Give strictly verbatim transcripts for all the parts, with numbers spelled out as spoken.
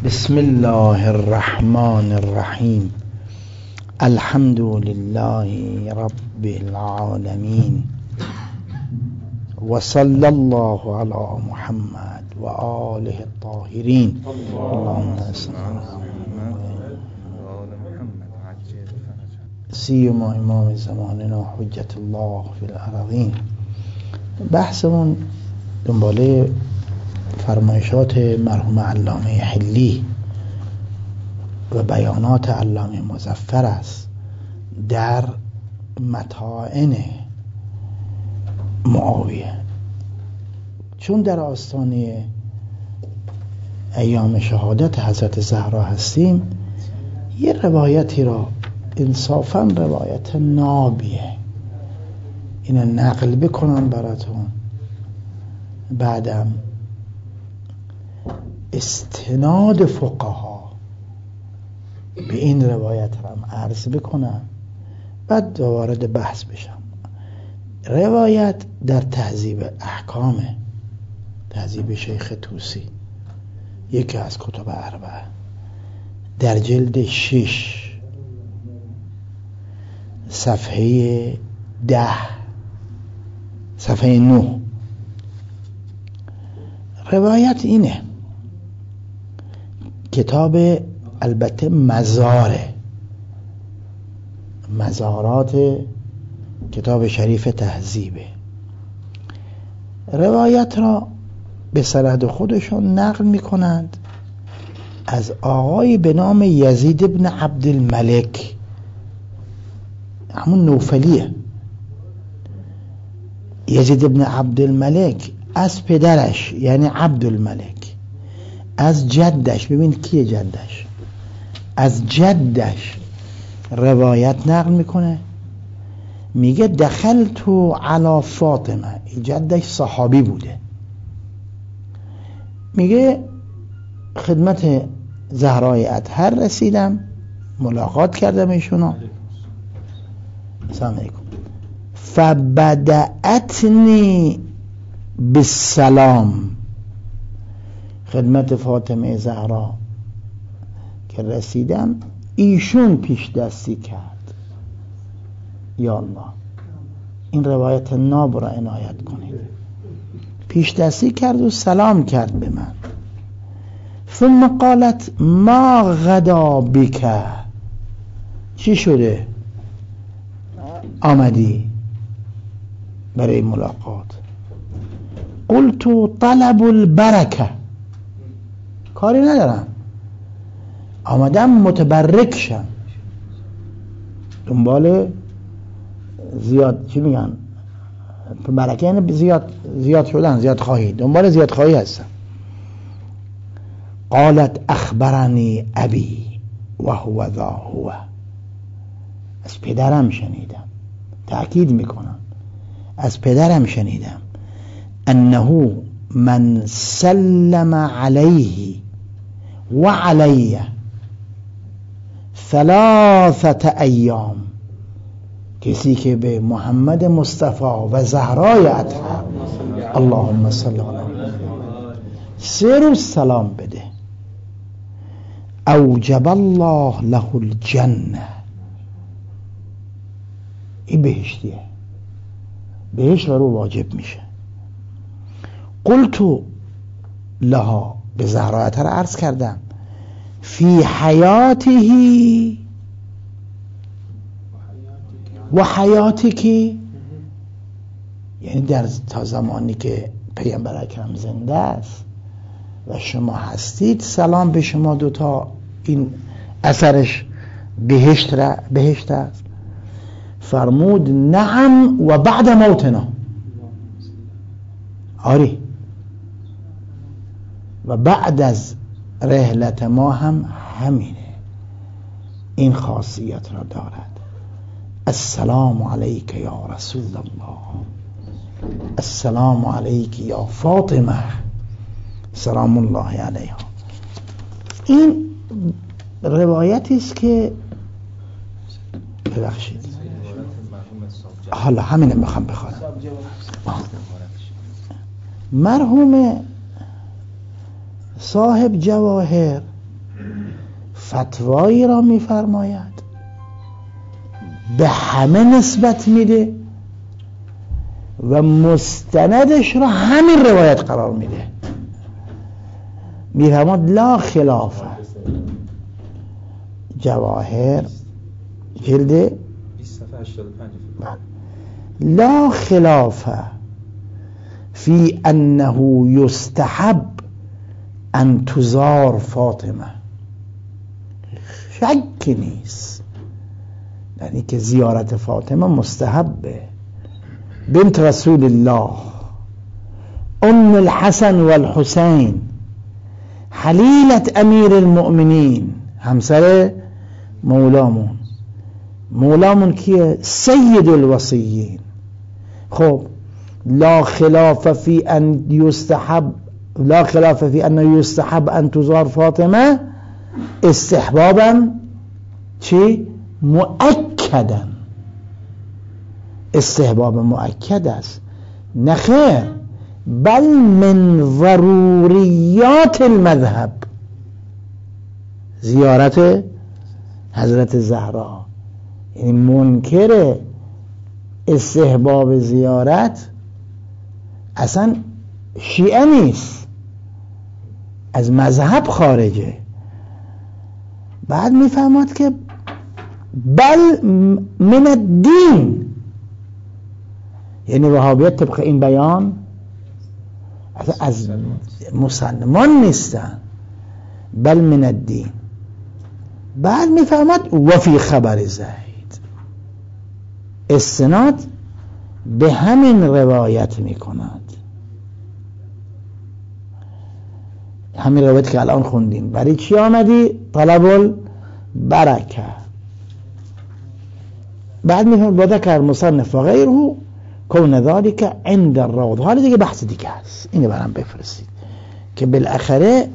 بسم الله الرحمن الرحیم. الحمد لله رب العالمین و صلی الله علی محمد و آله الطاهرین. اللهم صل سیما امام زماننا حجت الله فی الارضین. بحثمون دنباله فرمایشات مرحوم علامه حلی و بیانات علامه مظفر است در مطاعن معاویه. چون در آستانه ایام شهادت حضرت زهرا هستیم، یه روایتی را انصافاً روایت نابیه اینو نقل بکنم براتون، بعدم استناد فقها به این روایت هم عرض بکنم، بعد وارد بحث بشم. روایت در تهذیب احکام تهذیب شیخ طوسی، یکی از کتب اربعه، در جلد شش صفحه ده صفحه نه روایت اینه. کتاب البته مزاره، مزارات کتاب شریف تهذیبه. روایت را به سند خودشون نقل می کنند از آقای به نام یزید ابن عبدالملک، همون نوفلیه. یزید ابن عبدالملک از پدرش یعنی عبدالملک، از جدش، ببین کیه جدش، از جدش روایت نقل میکنه، میگه دخلت علی فاطمه. جدش صحابی بوده. میگه خدمت زهرای اطهر رسیدم، ملاقات کردم ایشونو. سلام علیکم. فبدأتنی بالسلام. خدمت فاطمه زهرا که رسیدم، ایشون پیش دستی کرد. یا الله، این روایت ناب را عنایت کنید. پیش دستی کرد و سلام کرد به من. ثم قالت ما غدا بک، چی شده آمدی برای ملاقات؟ قلت طلب البرکه، کاری ندارم، آمدم متبرک شم، دنبال زیاد چی میگن برکه، یعنی زیاد زیاد شدن، زیاد خواهی، دنبال زیاد خواهی هستم. قالت اخبرنی ابی و هو ذا هو. از پدرم شنیدم، تأکید میکنم از پدرم شنیدم، انه من سلم علیه و علیه ثلاثه ایام، کسی که به محمد مصطفی و زهرای اطهر اللهم صل علی سه روز سلام بده، اوجب الله له الجنه. این بهشتیه، بهشت رو واجب میشه. قلت لها، به زهرایت را عرض کردم، فی حیاته و حیاتکی، یعنی در تا زمانی که پیامبر اکرم زنده است و شما هستید، سلام به شما دوتا، این اثرش بهشت را بهشت است. فرمود نعم و بعد موتنا، آری و بعد از رحلت ما هم همینه، این خاصیت را دارد. السلام علیک یا رسول الله، السلام علیک یا فاطمه سلام الله علیها. این روایتی است که ببخشید حالا همینه میخوام بخوانم. مرحوم صاحب جواهر فتوایی را میفرماید، به همه نسبت میده و مستندش را همین روایت قرار میده. میفرماد لا خلافه، جواهر جلد لا خلافه فی انه یستحب ان تزار فاطمه، شک نیست یعنی که زیارت فاطمه مستحبه، بنت رسول الله ام الحسن والحسین حلیلت امیر المؤمنین، همسر مولامون. مولامون کیه؟ سید الوصیین. خب لا خلاف فی ان یستحب لا خلاف فی ان یستحب ان تزار فاطمه استحبابا چی؟ مؤکدا، استحباب مؤکد است، نخیر بل من ضروریات المذهب. زیارت حضرت زهرا یعنی منکر استحباب زیارت اصلا شیعه نیست، از مذهب خارجه. بعد میفهمد که بل من الدین، یعنی وهابیت طبق این بیان از مسلمان نیستن، بل من الدین. بعد میفهمد و فی خبر زید، استناد به همین روایت میکند، همین روایت که الان خوندیم. برای چی آمدی؟ طلب البرکه. بعد میفهمد با ذکر مصنف و غیره کون ذالک عند الروضه. حالا دیگه بحث دیگه هست، اینو برام بفرستید که بالاخره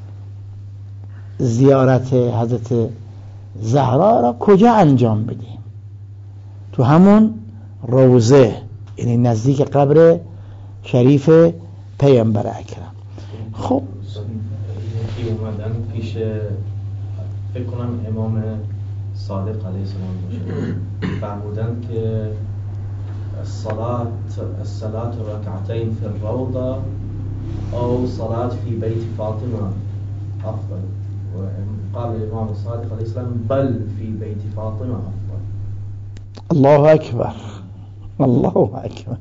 زیارت حضرت زهرا را کجا انجام بدیم؟ تو همون روضه، یعنی نزدیک قبر شریف پیامبر اکرم. خب که اومدن پیش فکر کنم امام صادق علیه السلام باشه، فرمودن که الصلاة الصلاة ركعتين في الروضة أو صلاة في بيت فاطمة أفضل. وقال الإمام الصادق عليه السلام بل في بيت فاطمة أفضل. الله أكبر، الله أكبر.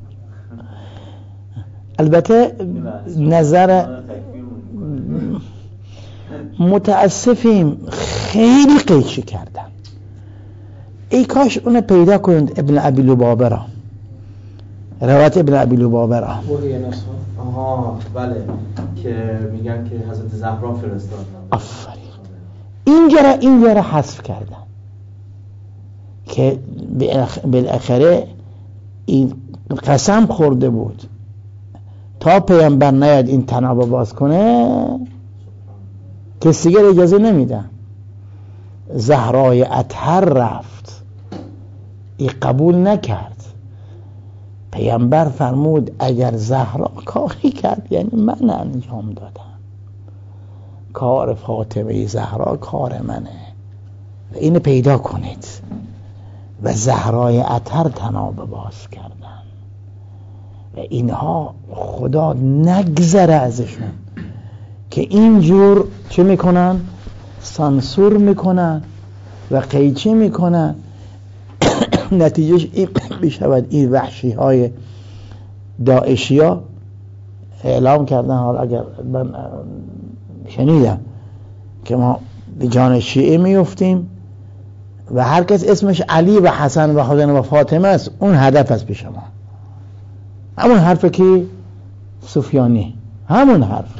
البته نظر متاسفیم خیلی قیچی کردن. ای کاش اون پیدا کنند ابن ابی لبابه را، روایت ابن ابی لبابه را. آها بله، که میگن که حضرت زهرا فرستادن. آفرین. اینجا را اینجا را حذف کردن که بالاخره این قسم خورده بود تا پیامبر نیاد این تنابه باز کنه کسی دیگر اجازه نمیدن. زهرای اطهر رفت، این قبول نکرد. پیامبر فرمود اگر زهرا کاری کرد یعنی من انجام دادم، کار فاطمه زهرا کار منه و اینو پیدا کنید. و زهرای اطهر تنابه باز کردن و اینها خدا نگذره ازشون که اینجور چه میکنن؟ سانسور میکنن و قیچی میکنن. نتیجهش این بشود این وحشی های داعشی ها اعلام کردن، حالا اگر من شنیدم که ما به جان شیعه میفتیم و هر کس اسمش علی و حسن و حسین و فاطمه است، اون هدف است پیش ما. همون حرفه که سفیانی، همون حرف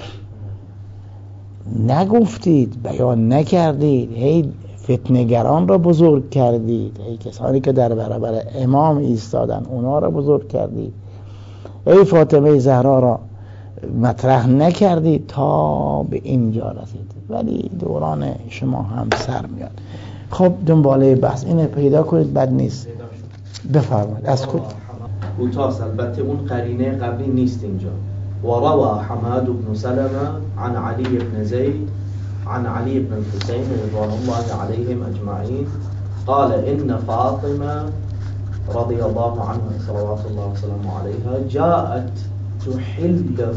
نگفتید، بیان نکردید، هی فتنه‌گران را بزرگ کردید، هی کسانی که در برابر امام ایستادن اونا را بزرگ کردید، ای فاطمه زهرا را مطرح نکردید تا به اینجا رسید. ولی دوران شما هم سر میاد. خب دنباله بحث اینه پیدا کنید، بد نیست. بفرمایید. از کجا؟ کوتاه، البته اون قرینه قبلی نیست اینجا. وروى حماد بن سلمة عن علي بن زيد عن علي بن الحسين رضوان الله عليهم أجمعين قال إن فاطمة رضي الله عنها صلوات الله وسلامه عليها جاءت تحله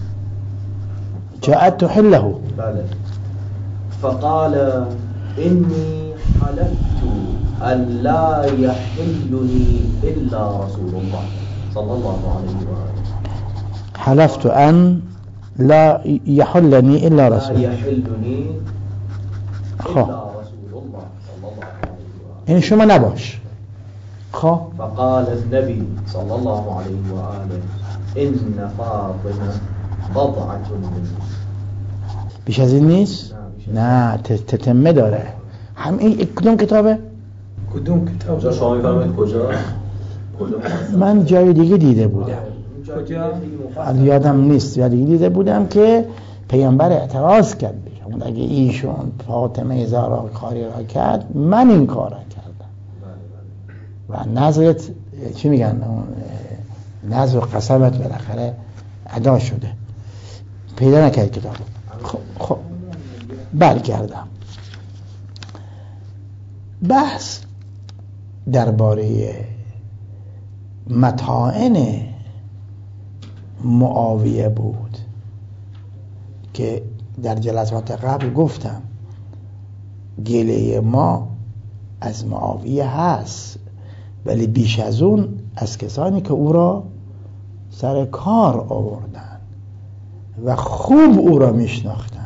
جاءت تحله بله فقال إني حلفت أن لا يحلني إلا رسول الله صلى الله عليه وآله. حلفت أن لا يحلني إلا رسول لا يحلني إلا رسول الله صلى الله عليه وآله. این شما نباش. خب فقال النبي صلى الله عليه وآله إن فاطمة بضعة مني. بیش از این نیست؟ نه تتمه داره. هم این کدوم کتابه؟ کدوم کتاب؟ کجا شما می‌فرمایید کجا؟ من جای دیگه دیده بودم. کجا؟ یادم نیست. جای دیگه دیده بودم که پیامبر اعتراض کرد. اون اگه ایشون فاطمه زهرا کاری را کرد، من این کار را کردم. و نظرت چی میگن؟ نظر و قسمت بالاخره ادا شده. پیدا نکرد کتاب. خب خب برگردم. بحث درباره مطاعن معاویه بود که در جلسات قبل گفتم گله ما از معاویه هست، ولی بیش از اون از کسانی که او را سر کار آوردن و خوب او را میشناختن.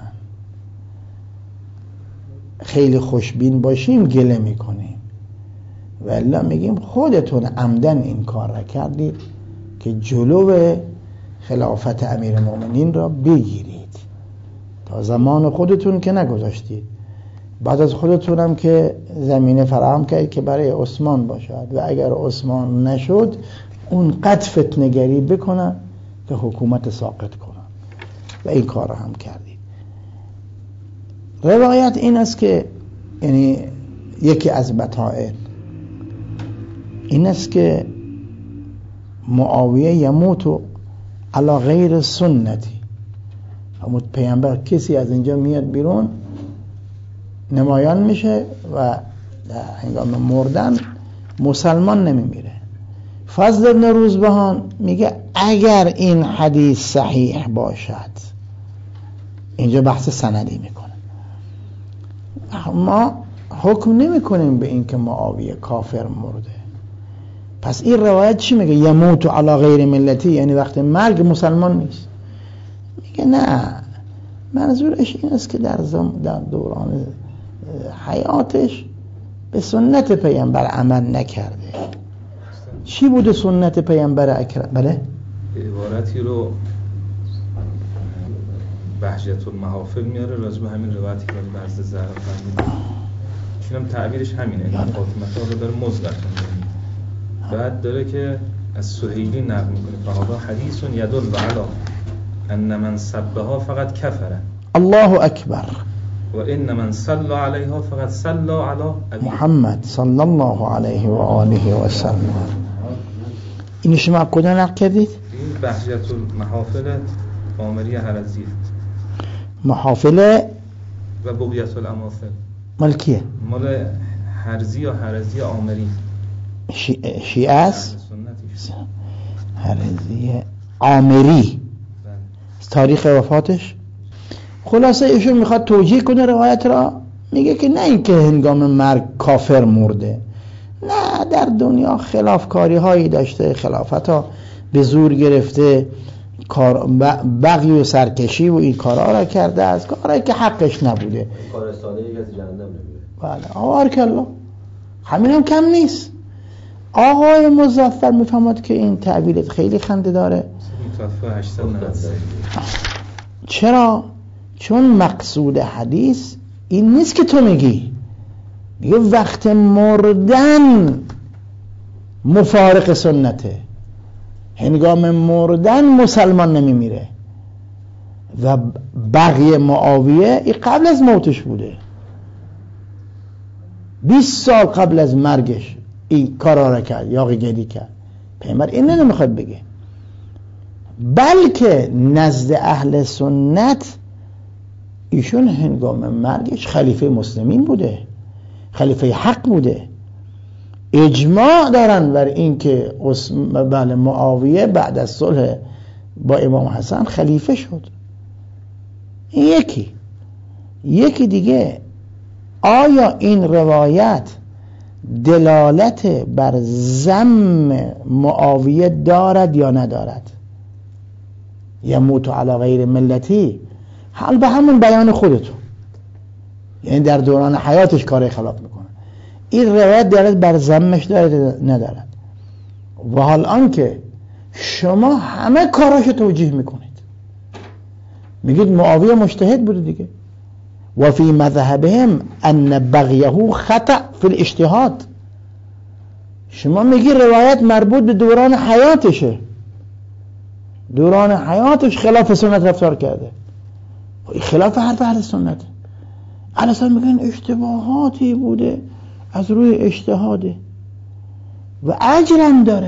خیلی خوشبین باشیم گله میکنیم، ولی میگیم خودتون عمدن این کار را کردید که جلو خلافت امیرالمومنین را بگیرید. تا زمان خودتون که نگذاشتید، بعد از خودتون هم که زمینه فراهم کردید که برای عثمان باشد و اگر عثمان نشد اونقدر فتنه‌گری بکنن که حکومت ساقط کنن و این کار را هم کردید. روایت این است که یعنی یکی از مطاعن این است که معاویه یموت علی غیر سنتی. همون پیامبر کسی از اینجا میاد بیرون نمایان میشه و در هنگام مردن مسلمان نمیمیره. فضل ابن روزبهان میگه اگر این حدیث صحیح باشد، اینجا بحث سندی میکنه، ما حکم نمی کنیم به این که معاویه کافر مرده. پس این روایت چی میگه؟ یموت علی غیر ملتی، یعنی وقت مرگ مسلمان نیست. میگه نه، منظورش این است که در, در دوران حیاتش به سنت پیامبر عمل نکرده. چی بوده سنت پیامبر اکرم؟ بله؟ عبارتی رو بهجت المحافل میاره راجع به همین روایتی که بعض زهرا فرمودن. چونم تعبیرش همینه، فاطمه رو داره مزلت می‌کنه. بعد داره که از سهیلی نقل میکنه فهذا حدیث یدل علی ان من سبها فقط کفره الله اکبر و ان من صلى علیها فقط صلى علی محمد صلی الله علیه و آله و سلم. این شما کجا نقل کردید؟ این بهجت المحافل عامری حرزی، محافل و بغیت الاماثل مال کیه؟ مال حرزی یا حرزی عامری شی... شیعه است؟ حرزی عامری. تاریخ وفاتش خلاصه ایشون میخواد توجیه کنه روایت را، میگه که نه اینکه هنگام مرگ کافر مرده، نه، در دنیا خلافکاری هایی داشته، خلافت ها به زور گرفته، بغی و سرکشی و این کارها را کرده، از کارهایی که حقش نبوده. کار ساده یک از جهنم نمیره. بله آبارکالله، همین هم کم نیست. آقای مظفر میفهمد که این تعبیرت خیلی خنده داره. چرا؟ چون مقصود حدیث این نیست که تو میگی میگه وقت مردن مفارق سنته، هنگام مردن مسلمان نمیمیره. و بقیه معاویه این قبل از موتش بوده، بیست سال قبل از مرگش این کارا را کرد، یاغی گلی کرد. پیامبر این نمیخواد بگه، بلکه نزد اهل سنت ایشون هنگام مرگش خلیفه مسلمین بوده، خلیفه حق بوده. اجماع دارن بر این که بله معاویه بعد از صلح با امام حسن خلیفه شد. یکی یکی دیگه، آیا این روایت دلالت بر ذم معاویه دارد یا ندارد؟ یموت علی غیر ملتی، حال به همون بیان خودتون، یعنی در دوران حیاتش کار خلاف میکنه. این روایت دلالت بر ذمش دارد ندارد؟ و حال آنکه شما همه کاراشو توجیه میکنید، میگید معاویه مجتهد بوده دیگه، و فی مذهبهم ان بغیه خطأ فی الاجتهاد. شما میگی روایت مربوط به دوران حیاتشه، دوران حیاتش خلاف سنت رفتار کرده، خلاف حرف اهل سنت. اهل سنت میگن اشتباهاتی بوده از روی اجتهاده و اجرم داره.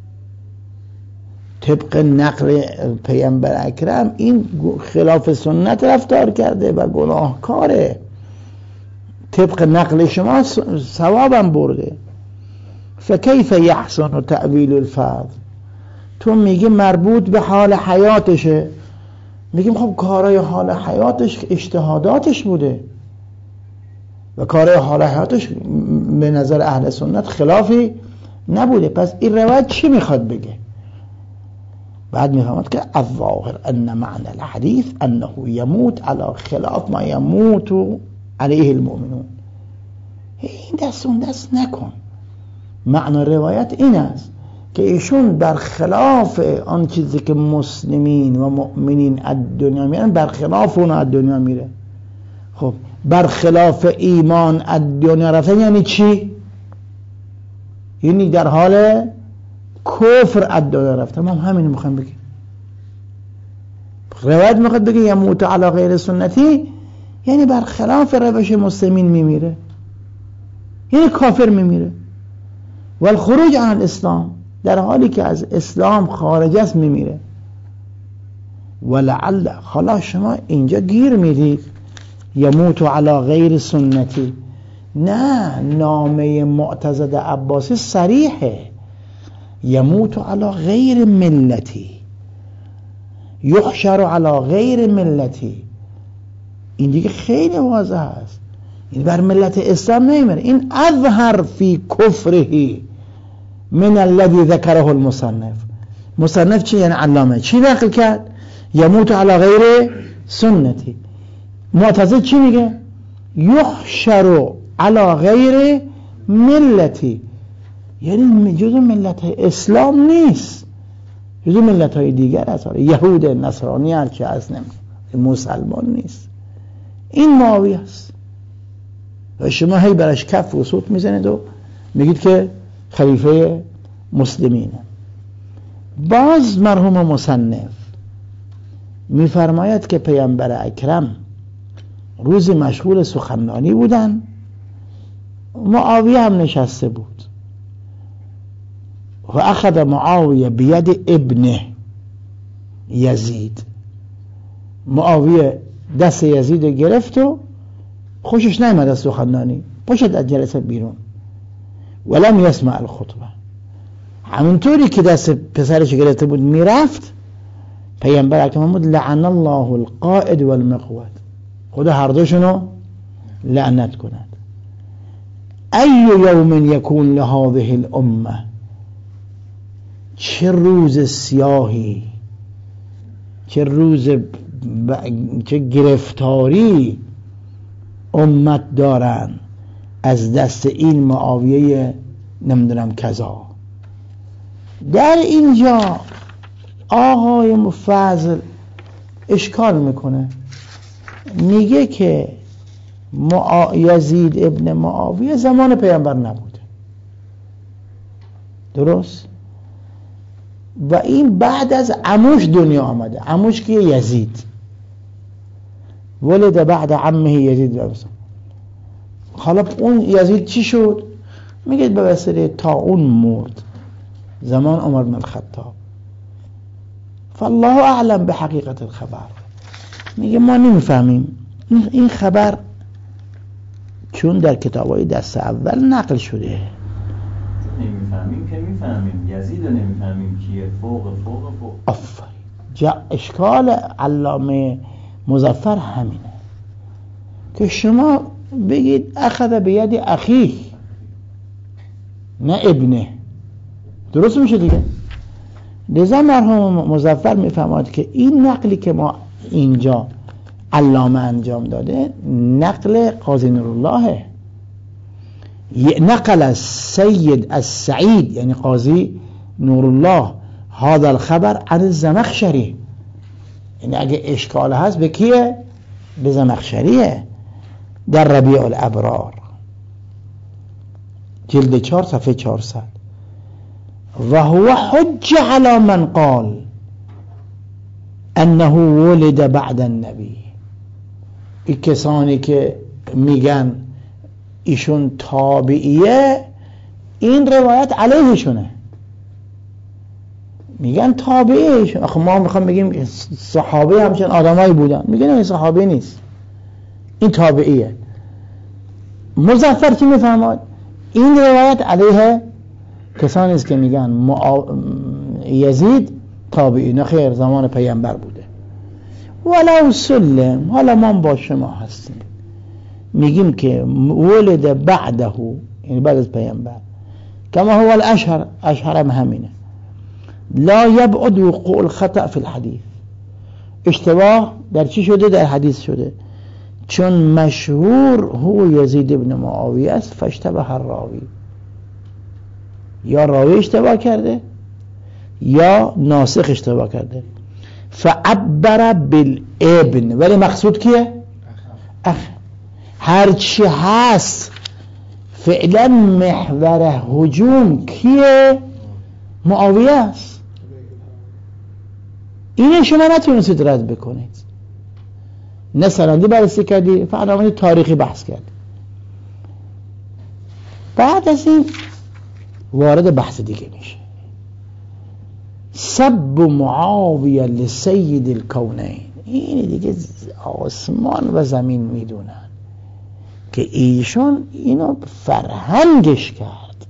طبق نقل پیامبر اکرم این خلاف سنت رفتار کرده و گناهکاره، طبق نقل شما ثوابم برده. فکیف یحسن تأویل الفرض؟ تو میگی مربوط به حال حیاتشه، میگیم خب کارای حال حیاتش اجتهاداتش بوده و کارای حال حیاتش به نظر اهل سنت خلافی نبوده. پس این روایت چی میخواد بگه؟ بعد میفهمد که الظاهر ان معنی الحدیث انه یموت علی خلاف ما یموت علیه المؤمنون. این دست اون دست نکن. معنی روایت این است که ایشون برخلاف آن چیزی که مسلمین و مؤمنین از دنیا میرن، برخلاف اون از دنیا میره. خب برخلاف ایمان از دنیا رفتن یعنی چی؟ یعنی در حال کفر از دنیا رفتن. ما هم همین میخوایم بگیم. روایت میخواد بگه یموت علی غیر سنتی، یعنی برخلاف روش مسلمین میمیره، یعنی کافر میمیره. و الخروج عن الاسلام، در حالی که از اسلام خارج است میمیره. ولعل حالا شما اینجا گیر میدید یموت علی غیر سنتی. نه، نامه معتضد عباسی صریحه، یموت علی غیر ملتی، یحشر علی غیر ملتی. این دیگه خیلی واضح است، این بر ملت اسلام نمیره. این اظهر فی کفره من الذي ذکره المصنف. مصنف چی؟ یعنی علامه چی نقل کرد؟ یموت علی غیر سنتی. معتضد چی میگه؟ یحشر علی غیر ملتی، یعنی جزء ملت اسلام نیست، جزء ملت های دیگر است، یهود، نصرانی، هرچی از نمی مسلمان نیست. این معاویه است و شما هی برش کف و صوت میزنید و میگید که خلیفه مسلمینه. باز مرحوم مصنف میفرماید که پیامبر اکرم روزی مشغول سخنرانی بودن، معاویه هم نشسته بود و اخذ معاویه بید ابنه یزید. معاویه دست یزید گرفت و خوشش نیامد از سخنرانی، پاشد از جلسه بیرون. ولم یسمع الخطبه. همونطوری که دست پسرش گرفته بود میرفت، پیامبر اکرم بود لعن الله القائد والمقود، خدا هر دوشونو لعنت کند. ای یوم یکون لهذه الامه، چه روز سیاهی، چه روز ب... چه گرفتاری امت دارن از دست این معاویه نمیدونم کذا. در اینجا آقای فضل اشکال میکنه، میگه که معا... یزید ابن معاویه زمان پیامبر نبوده، درست؟ و این بعد از عموش دنیا آمده. عموش که یزید ولد بعد عمه یزید. حالا اون یزید چی شد؟ میگه به وسیله طاعون مرد زمان عمر بن الخطاب. فالله اعلم به حقیقت الخبر. میگه ما نمیفهمیم این خبر چون در کتاب‌های دست اول نقل شده نمیفهمیم که میفهمیم، یزید رو نمیفهمیم کیه، فوق فوق فوق. آفرین. جا اشکال علامه مظفر همینه که شما بگید اخذ بید اخیه نه ابنه، درست میشه دیگه. لذا مرحوم مظفر میفهمد که این نقلی که ما اینجا علامه انجام داده نقل قاضی نورالله، نقل از سید از سعید یعنی قاضی نورالله هذا الخبر عن الزمخشری. یعنی اگه اشکال هست به کیه؟ به زمخشریه در ربیع الابرار جلد چهار صفحه چهارصد. و هو حج على من قال انه ولد بعد النبی. این کسانی که میگن ایشون تابعیه این روایت علیهشونه، میگن تابعیه ایشون. آخه ما میخوام بگیم صحابه همچنین آدمایی بودن، میگن این صحابه نیست، این تابعیه. مظفر چی میفهمد؟ این روایت علیه کسانی است که میگن معا... یزید تابعی، نه خیر زمان پیامبر بوده. ولو سلم، حالا ما با شما هستیم میگیم که ولد بعده یعنی بعد از پیامبر کما هو الاشهر، اشهر هم همینه. لا یبعد وقوع الخطأ فی الحدیث. اشتباه در چی شده؟ در حدیث شده، چون مشهور هو یزید ابن معاویه است فاشتبه الراوی. یا راوی اشتباه کرده یا ناسخ اشتباه کرده. فعبر بالابن، ولی مقصود کیه؟ اخ. هرچی هست فعلا محور هجوم کیه؟ معاویه است. اینه شما نتونستید رد بکنید، نه سندی بررسی کردی، فقط آمدید تاریخی بحث کردی. بعد از این وارد بحث دیگه میشه. سب معاویه لسید الکونین. این دیگه آسمان و زمین میدونن که ایشون اینو فرهنگش کرد.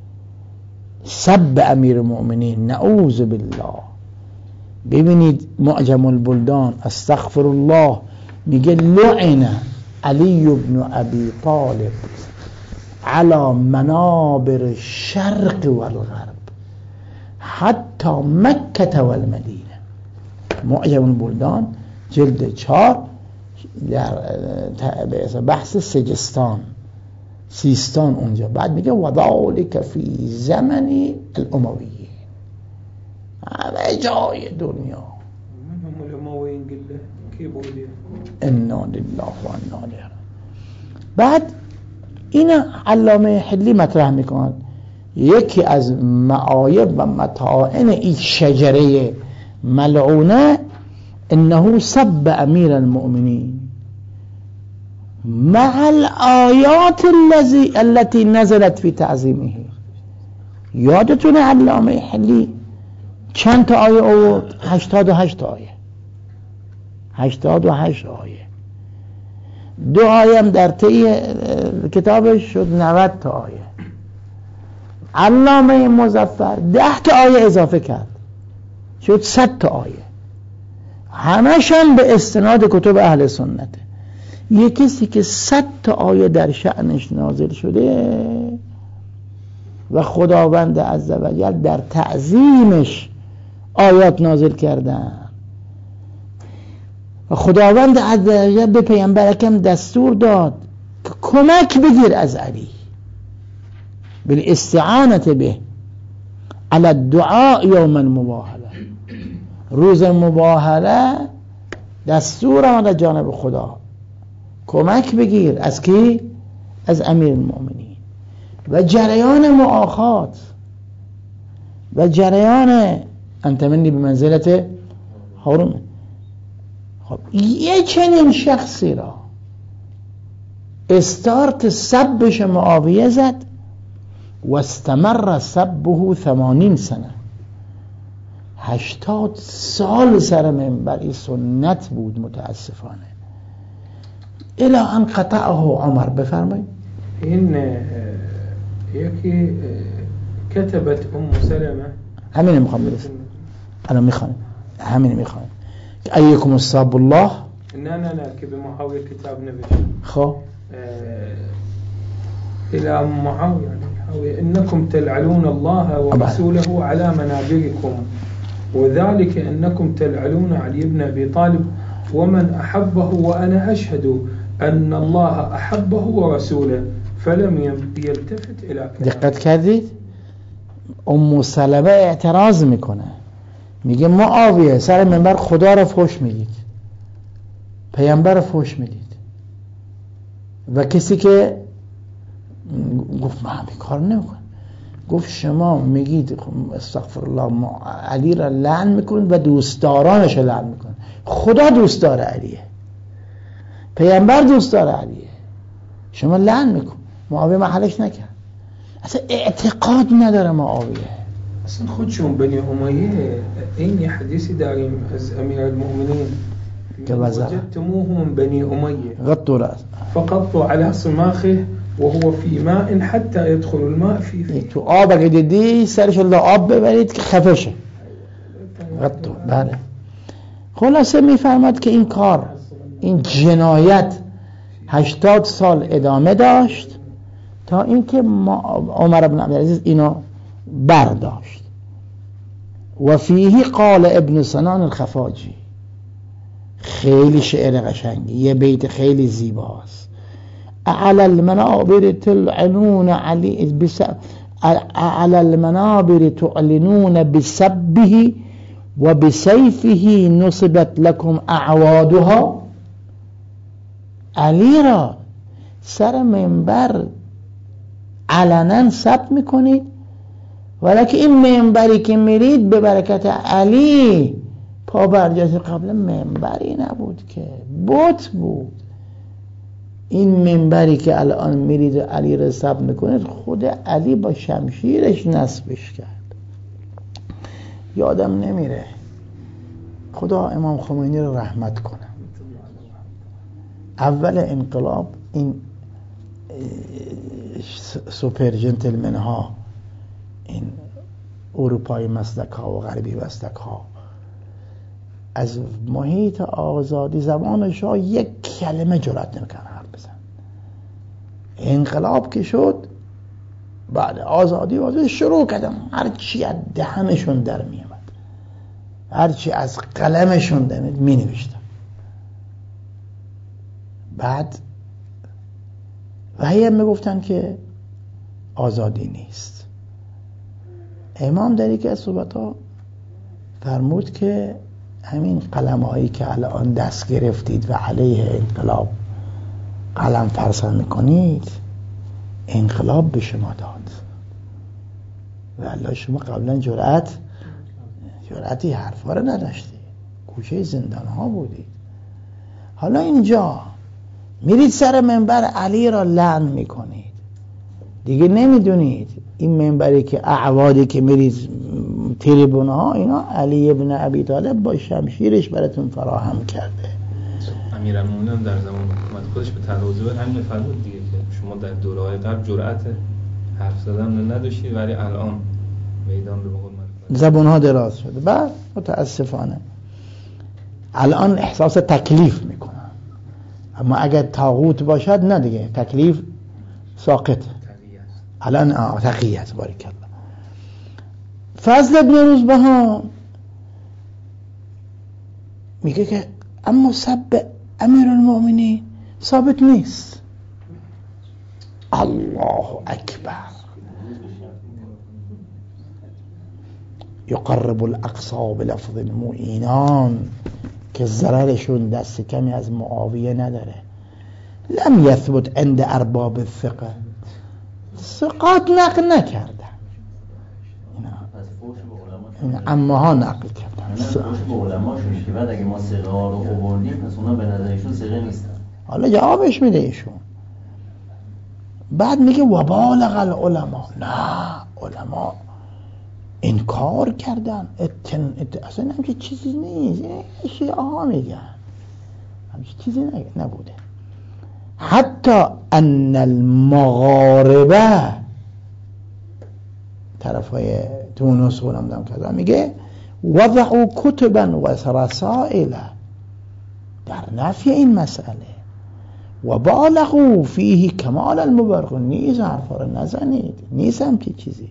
سب امیر المؤمنین، نعوذ بالله. ببینید معجم البلدان استغفر الله میگه لعن علی بن ابی طالب على منابر الشرق والغرب حتی مکه و المدینه. معجم البلدان جلد چهار در بحث سجستان سیستان اونجا. بعد میگه وذالک فی زمن الامویین، همه جای دنیا. انا لله و انا الیه. بعد این علامه حلی مطرح میکنند یکی از معایب و مطاعن این شجره ملعونه انه سب امیر المؤمنین مع الآیات التي نزلت في تعظیمه. یادتونه علامه حلی چند تا آیه آورد؟ هشتاد و هشت آیه، هشتاد و هشت آیه. دو آیه هم در طی کتابش شد نود تا آیه. علامه مظفر ده تا آیه اضافه کرد شد صد تا آیه، همشون به استناد کتب اهل سنته. یه کسی که صد تا آیه در شأنش نازل شده و خداوند عزوجل در تعظیمش آیات نازل کردن و خداوند عزوجل به پیامبر اکرم دستور داد که کمک بگیر از علی بالاستعانة به علی الدعاء یوم المباهله. روز مباهله دستور آمد جانب خدا کمک بگیر از کی؟ از امیر المؤمنین. و جریان مؤاخات و جریان انت منی به منزلت هارون. خب یه چنین شخصی را استارت سبش معاویه زد و استمر سبه ثمانین سنه، هشتاد سال سر منبری سنت بود. متاسفانه الی ان قطعه عمر. بفرمایید. این یکی کتبت ام سلمه، همین میخوام برسم الان، میخوام همین میخوام که ایکم الصاب الله. نه نه نه که به معاویه کتاب نوشت. خب الى معاویه انكم تلعنون الله ورسوله على منابركم وذلك انكم تلعنون علي بن ابي طالب ومن احبه وانا اشهد ان الله احبه ورسوله فلم يلتفت الى كلامه. دقت کردید؟ ام سلمه اعتراض میکنه، میگه معاویه سر منبر خدا رو فحش میدید، پیامبر رو فحش میدید، و کسی که گفت من همین کار نمیکنم. گفت شما میگید استغفر الله ما علی را لعن میکنید و دوستدارانش را لعن میکنید. خدا دوستدار علیه، پیامبر دوستدار علیه، شما لعن میکن. معاویه محلش نکرد، اصلا اعتقاد نداره معاویه. اصلا خودشون بنی امیه این یه حدیثی داریم از امیر المؤمنین که وجدتموهم بنی امیه غطوا رأس فقطوا على صماخه وهو في ماء حتى يدخل الماء فيه فی. تو آب اگه دیدی سرش الله آب ببرید که خفه شه. غطوا. بله. خلاصه میفرماد که این کار، این جنایت هشتاد سال ادامه داشت تا اینکه عمر بن عبدالعزیز اینو برداشت. و فیه قال ابن سنان الخفاجی، خیلی شعر قشنگی، یه بیت خیلی زیباست. اعلی المنابر تلعنون علی بس اعلی المنابر تعلنون بسبه و بسیفه نصبت لكم اعوادها. علی را سر منبر علنا سب میکنید، ولیکن این منبری که میرید به برکت علی پا برجاست. قبل منبری نبود که بت بود. این منبری که الان میرید علی را سب میکنید خود علی با شمشیرش نصبش کرد. یادم نمیره، خدا امام خمینی رو رحمت کنه، اول انقلاب این سوپر جنتلمن ها، این اروپایی مسلک ها و غربی مسلک ها از محیط آزادی زبانش ها یک کلمه جرأت نمیکنن حرف بزن. انقلاب که شد بعد آزادی واسه شروع کردن هر چی از دهنشون در می اومد، هر چی از قلمشون در می نوشتن. بعد و هی میگفتن که آزادی نیست. امام در یکی از صحبت‌ها فرمود که همین قلم‌هایی که الان دست گرفتید و علیه انقلاب قلم فرسان میکنید انقلاب به شما داد و الله شما قبلا جرأت جرأتی حرفا رو نداشتید، گوشه زندان‌ها بودید. حالا اینجا میرید سر منبر علی را لعن میکنید، دیگه نمیدونید این منبری که اعوادی که میرید تریبون ها اینا علی ابن ابی طالب با شمشیرش براتون فراهم کرده. امیرالمومنین در زمان حکومت خودش به تلویزیون همین فرمود دیگه که شما در دوره‌های قبل جرأت حرف زدن نداشتید ولی الان میدان رو به قول معروف زبون ها دراز شده. بعد متاسفانه الان احساس تکلیف میکنن، اما اگر طاغوت باشد نه دیگه، تکلیف ساقط. الان آه تقییت. بارک الله. فضل ابن روزبهان میگه که اما سب امیر المؤمنین ثابت نیست. الله اکبر. یقرب الاقصا بلفظ المعینان که ضررشون دست کمی از معاویه نداره. لم یثبت عند ارباب الثقه، ثقات نقل نکردن، این اما ها نقل کردن. فوش به علماشون که بعد اگه ما ثقه ها رو آوردیم پس اونا به نظرشون ثقه نیستن. حالا جوابش میده ایشون. بعد میگه و بالغ العلماء، نه علما انکار کردن. اتن ات... اصلا همچه چیزی نیست، شیعه ها میگن همچه چیزی نبوده. حتی ان المغاربه طرف های تونس و نمیدونم کذا میگه وضعوا کتبا و رسائل در نفی این مسئله و بالغوا فیه کمال المبالغه. نیز حرفا رو نزنید، نیست هم که چیزی.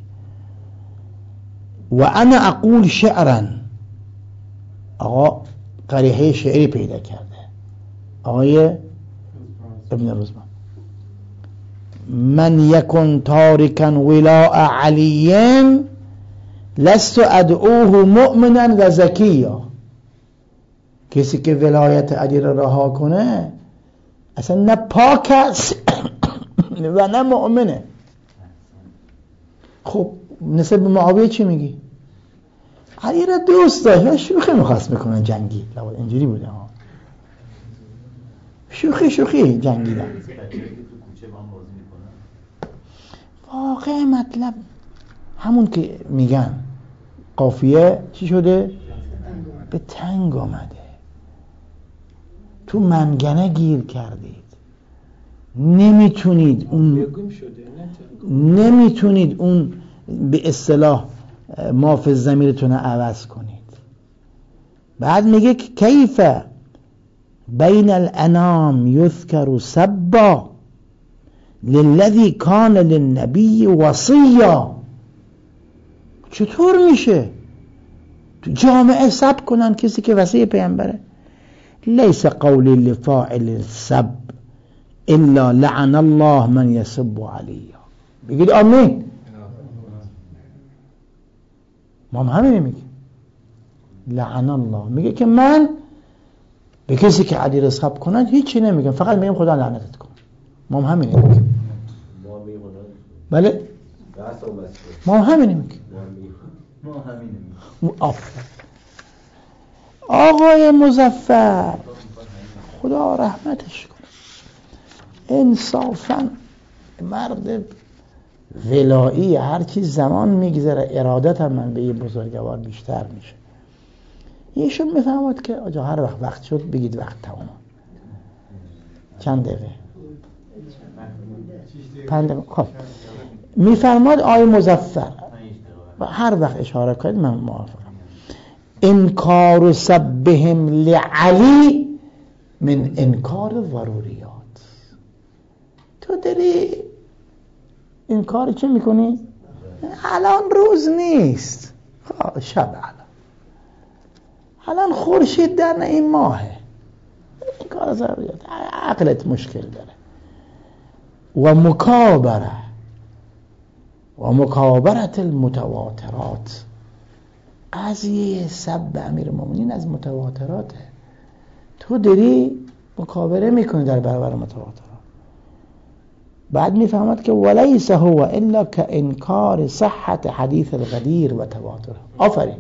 و انا اقول شعرا، آقا قریحه شعری پیدا کرده آقای ابن رزمان، من یکن تارکا ولاء علی لست ادعوه مؤمنا و زکیا. کسی که ولایت علی را رها کنه اصلا نه پاک است و نه مؤمنه. خب نسبت به معاویه چی میگی؟ علی را دوست داشت، شوخی میخواست میکنن جنگی، اینجوری بوده ها، شوخی شوخی جنگیدن. واقع مطلب همون که میگن قافیه چی شده؟ به تنگ آمده، تو منگنه گیر کردید، نمیتونید اون نمیتونید اون به اصطلاح ما فی الضمیرتون عوض کنید. بعد میگه که کیف بین الانام یذکر سبا للذی کان للنبی وصیا. چطور میشه تو جامعه سب کنن کسی که وصی پیامبره؟ لیس قولی لفاعل السب الا لعن الله من یسب علیا. بگید آمین. ما هم همین میگیم لعن الله، میگه که من به کسی که علی را سب کنن هیچی نمیگم، فقط میگم خدا لعنتت کن. ما هم همین میگیم. بله ما هم همین میگیم. ما همین میگیم. آقای مظفر خدا رحمتش کنه، انصافا مرد ولایی، هر چی زمان میگذره ارادت هم من به یه بزرگوار بیشتر میشه. ایشون میفهمد که آجا هر وقت وقت شد بگید وقت تمام. چند دقیقه؟ پنج دقیقه. خب میفرماد آقای مظفر هر وقت اشاره کنید من موافقم. انکار سبهم لعلی من انکار ضروریات. تو داری انکار چه میکنی؟ الان روز نیست، شب الان الان خورشید در این ماهه، انکار ضروریات. عقلت مشکل داره. و مکابره و مکابرت المتواترات. قضیه سب امیر المؤمنین از متواتراته، تو داری مکابره میکنی در برابر متواترات. بعد میفهمد که ولیس هو الا که انکار صحت حدیث الغدیر و تواتر. آفرین،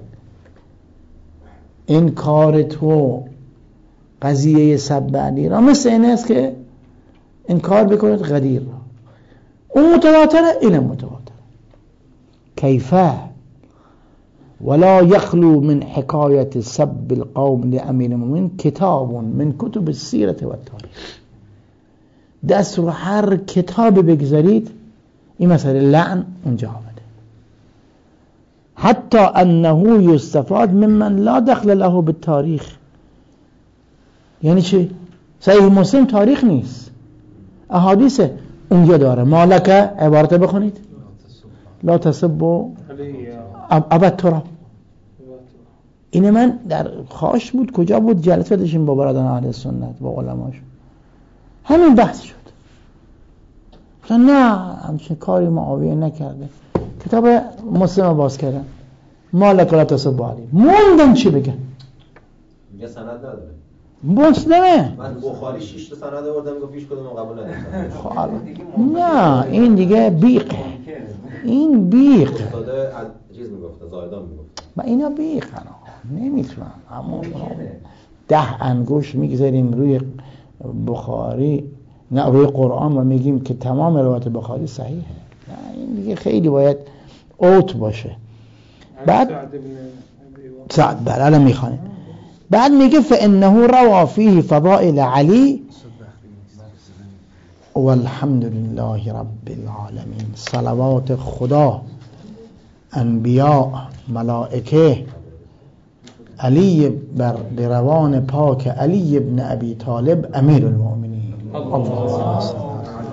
انکار تو قضیه سب علی را مثل این است که انکار بکنید غدیر را. اون متواتره، این متواتر. کیفه ولا يخلو من حکایت سب القوم لامیر المؤمنین کتاب من کتب السیرة و التاریخ. دست رو هر کتاب بگذارید این مسئله لعن اونجا آمده. حتی انه یستفاد ممن لا دخل له بالتاریخ. یعنی چی؟ صحیح مسلم تاریخ نیست، احادیث اونجا داره. مالک عبارت بخونید لا تسبوا ابا تراب. این من در خاش بود، کجا بود؟ جلسه داشتیم با برادران اهل سنت با علماشون، همین بحث شد. مثلا نه همچین کاری معاویه نکرده، کتاب مسلم باز کردن مالک لا تسبوا علی، موندن چی بگن؟ میگه سند نداره. مسلمه. من بخاری شش تا سند آوردم گفت پیش کدوم قبول ندارم. نه این دیگه بیقه، این بیق. استاد از چیز میگفت، زاهدان میگفت. ما اینا بیقن نمیتونم. اما ده انگوش میگذاریم روی بخاری، نه روی قرآن، و میگیم که تمام روایت بخاری صحیحه. نه این دیگه خیلی باید اوت باشه. بعد سعد بله میخوانه. بعد میگه فانه روا فیه فضائل علی والحمد لله رب العالمین. صلوات خدا، انبیاء، ملائکه، علی بر روان پاک علی ابن ابی طالب امیر المؤمنین. اللهم صل